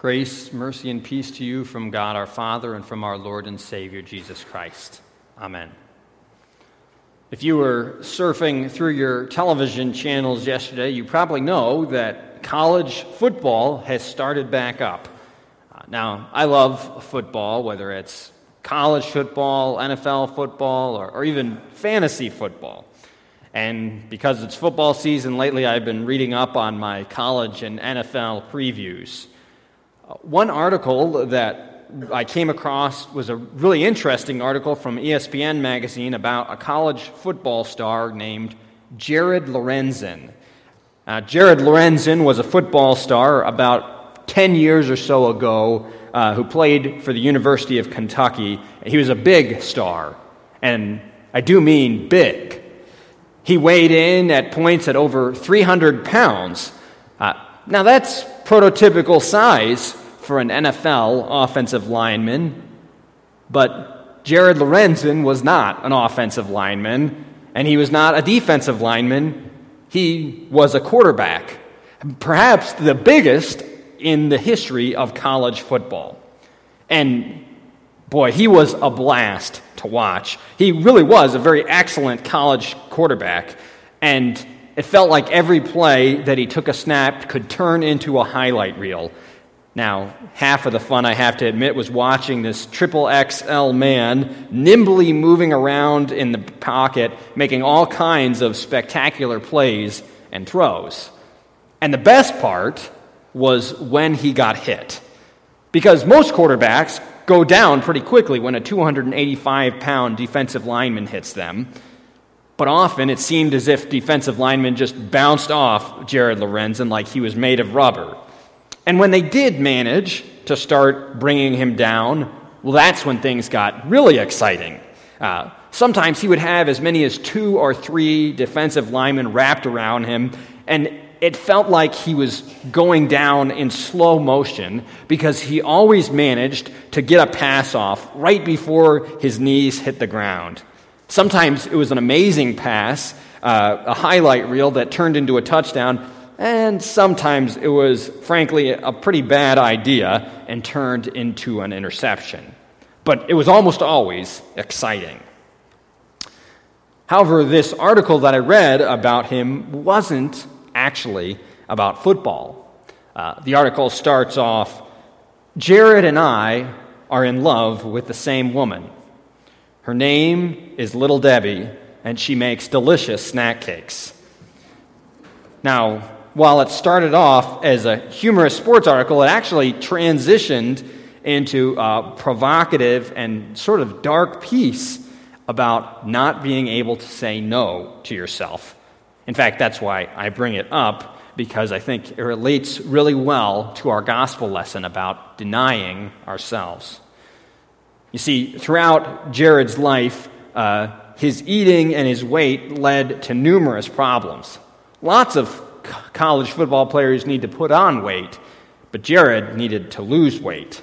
Grace, mercy, and peace to you from God our Father and from our Lord and Savior Jesus Christ. Amen. If you were surfing through your television channels yesterday, you probably know that college football has started back up. Now, I love football, whether it's college football, NFL football, or even fantasy football. And because it's football season lately, I've been reading up on my college and NFL previews. One article that I came across was a really interesting article from ESPN magazine about a college football star named Jared Lorenzen. Jared Lorenzen was a football star about 10 years or so ago who played for the University of Kentucky. He was a big star, and I do mean big. He weighed in at points at over 300 pounds. Now that's prototypical size for an NFL offensive lineman, but Jared Lorenzen was not an offensive lineman, and he was not a defensive lineman. He was a quarterback, perhaps the biggest in the history of college football. And boy, he was a blast to watch. He really was a very excellent college quarterback, and it felt like every play that he took a snap could turn into a highlight reel. Now, half of the fun, I have to admit, was watching this triple XL man nimbly moving around in the pocket, making all kinds of spectacular plays and throws. And the best part was when he got hit. Because most quarterbacks go down pretty quickly when a 285-pound defensive lineman hits them. But often it seemed as if defensive linemen just bounced off Jared Lorenzen like he was made of rubber. And when they did manage to start bringing him down, well, that's when things got really exciting. Sometimes he would have as many as 2 or 3 defensive linemen wrapped around him, and it felt like he was going down in slow motion because he always managed to get a pass off right before his knees hit the ground. Sometimes it was an amazing pass, a highlight reel that turned into a touchdown, and sometimes it was, frankly, a pretty bad idea and turned into an interception. But it was almost always exciting. However, this article that I read about him wasn't actually about football. The article starts off, "Jared and I are in love with the same woman. Her name is Little Debbie, and she makes delicious snack cakes." Now, while it started off as a humorous sports article, it actually transitioned into a provocative and sort of dark piece about not being able to say no to yourself. In fact, that's why I bring it up, because I think it relates really well to our gospel lesson about denying ourselves. You see, throughout Jared's life, his eating and his weight led to numerous problems. Lots of college football players need to put on weight, but Jared needed to lose weight.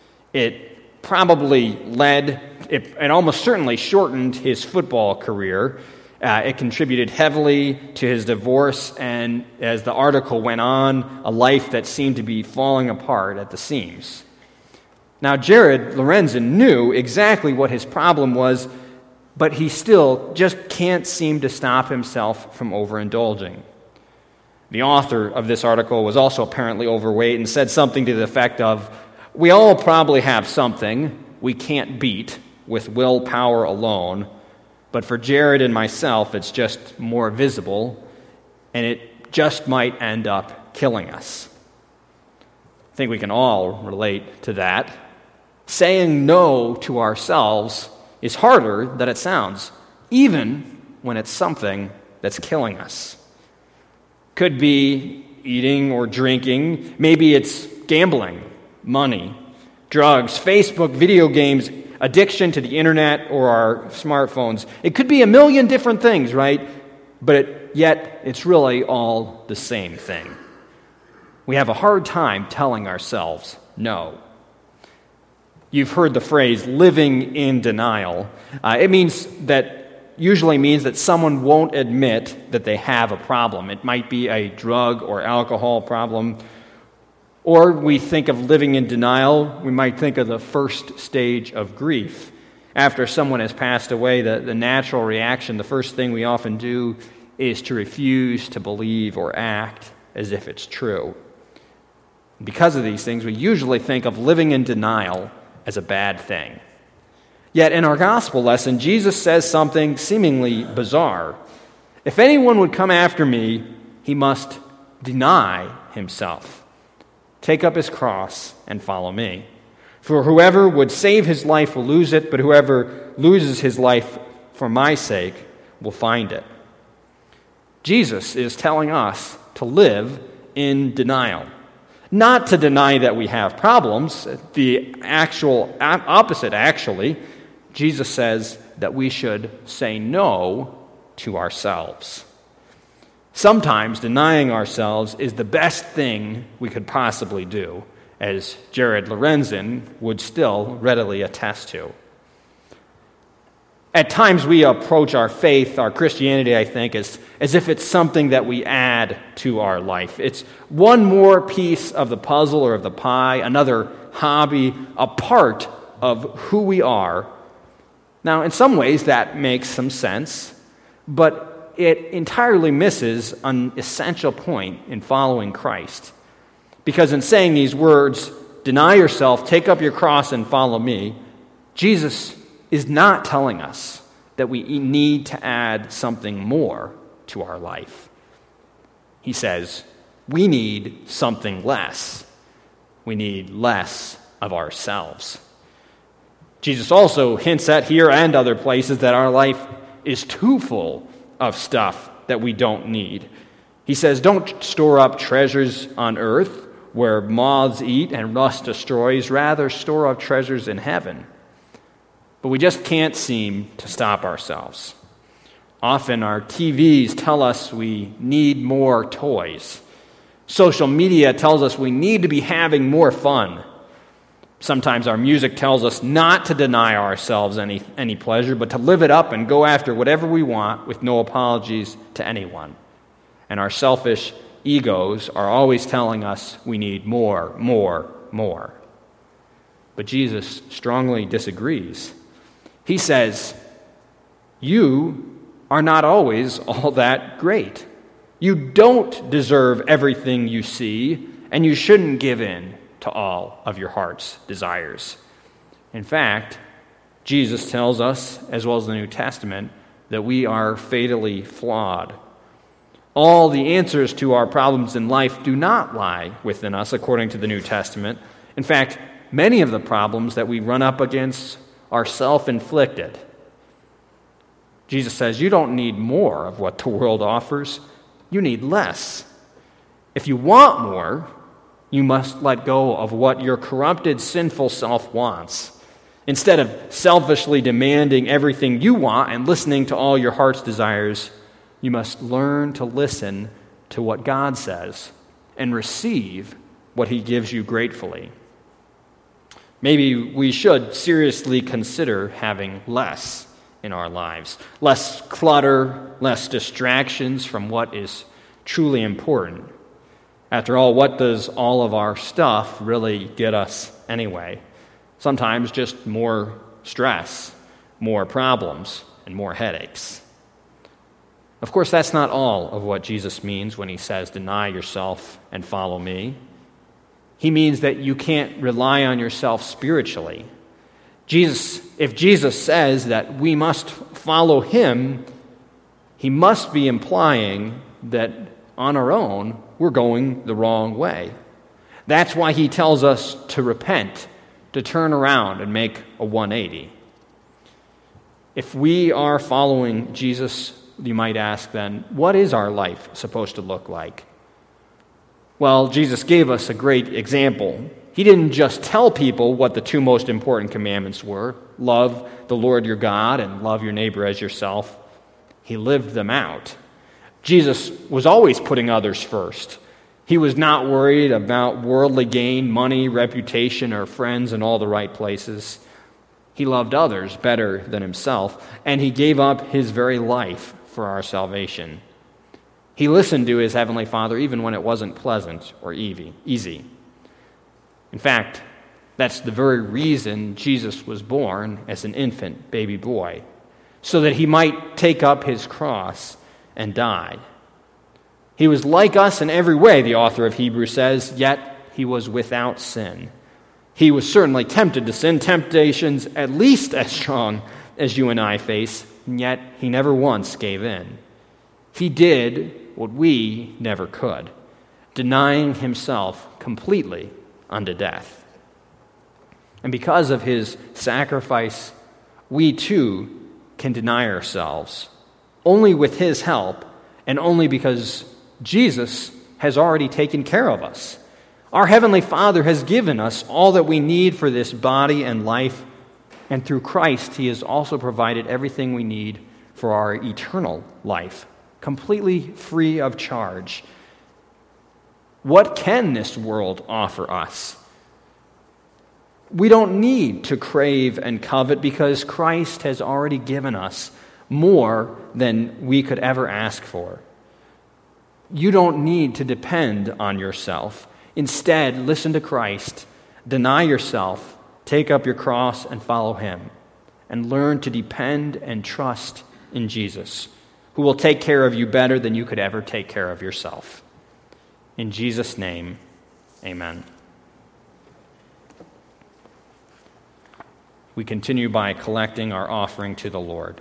It probably it almost certainly shortened his football career. It contributed heavily to his divorce, and as the article went on, a life that seemed to be falling apart at the seams. Now, Jared Lorenzen knew exactly what his problem was, but he still just can't seem to stop himself from overindulging. The author of this article was also apparently overweight and said something to the effect of, "We all probably have something we can't beat with willpower alone, but for Jared and myself, it's just more visible, and it just might end up killing us." I think we can all relate to that. Saying no to ourselves is harder than it sounds, even when it's something that's killing us. Could be eating or drinking. Maybe it's gambling, money, drugs, Facebook, video games, addiction to the internet or our smartphones. It could be a million different things, right? But yet it's really all the same thing. We have a hard time telling ourselves no. You've heard the phrase living in denial. It usually means that someone won't admit that they have a problem. It might be a drug or alcohol problem, Or we think of living in denial, we might think of the first stage of grief. After someone has passed away, the natural reaction, the first thing we often do is to refuse to believe or act as if it's true. Because of these things, we usually think of living in denial as a bad thing. Yet in our gospel lesson, Jesus says something seemingly bizarre. If anyone would come after me, he must deny himself, take up his cross, and follow me. For whoever would save his life will lose it, but whoever loses his life for my sake will find it. Jesus is telling us to live in denial. Not to deny that we have problems. The actual opposite, actually. Jesus says that we should say no to ourselves. Sometimes denying ourselves is the best thing we could possibly do, as Jared Lorenzen would still readily attest to. At times we approach our faith, our Christianity, I think, as if it's something that we add to our life. It's one more piece of the puzzle or of the pie, another hobby, a part of who we are. Now, in some ways that makes some sense, but it entirely misses an essential point in following Christ. Because in saying these words, deny yourself, take up your cross, and follow me, Jesus is not telling us that we need to add something more to our life. He says, we need something less. We need less of ourselves. Jesus also hints at here and other places that our life is too full of stuff that we don't need. He says, don't store up treasures on earth where moths eat and rust destroys. Rather, store up treasures in heaven. But we just can't seem to stop ourselves. Often our TVs tell us we need more toys. Social media tells us we need to be having more fun. Sometimes our music tells us not to deny ourselves any pleasure, but to live it up and go after whatever we want with no apologies to anyone. And our selfish egos are always telling us we need more, more, more. But Jesus strongly disagrees. He says, you are not always all that great. You don't deserve everything you see, and you shouldn't give in to all of your heart's desires. In fact, Jesus tells us, as well as the New Testament, that we are fatally flawed. All the answers to our problems in life do not lie within us, according to the New Testament. In fact, many of the problems that we run up against are self-inflicted. Jesus says you don't need more of what the world offers. You need less. If you want more, you must let go of what your corrupted, sinful self wants. Instead of selfishly demanding everything you want and listening to all your heart's desires, you must learn to listen to what God says and receive what He gives you gratefully. Maybe we should seriously consider having less in our lives. Less clutter, less distractions from what is truly important. After all, what does all of our stuff really get us anyway? Sometimes just more stress, more problems, and more headaches. Of course, that's not all of what Jesus means when He says, deny yourself and follow me. He means that you can't rely on yourself spiritually. If Jesus says that we must follow Him, He must be implying that on our own, we're going the wrong way. That's why He tells us to repent, to turn around and make a 180. If we are following Jesus, you might ask then, what is our life supposed to look like? Well, Jesus gave us a great example. He didn't just tell people what the two most important commandments were, love the Lord your God and love your neighbor as yourself. He lived them out. Jesus was always putting others first. He was not worried about worldly gain, money, reputation, or friends in all the right places. He loved others better than himself, and He gave up His very life for our salvation. He listened to His Heavenly Father even when it wasn't pleasant or easy. In fact, that's the very reason Jesus was born as an infant baby boy, so that he might take up his cross and die. He was like us in every way, the author of Hebrews says, yet he was without sin. He was certainly tempted to sin, temptations at least as strong as you and I face, and yet he never once gave in. He did what we never could, denying himself completely unto death. And because of his sacrifice, we too can deny ourselves, only with his help and only because Jesus has already taken care of us. Our Heavenly Father has given us all that we need for this body and life, and through Christ he has also provided everything we need for our eternal life, completely free of charge. What can this world offer us? We don't need to crave and covet because Christ has already given us more than we could ever ask for. You don't need to depend on yourself. Instead, listen to Christ, deny yourself, take up your cross and follow him, and learn to depend and trust in Jesus, who will take care of you better than you could ever take care of yourself. In Jesus' name, amen. We continue by collecting our offering to the Lord.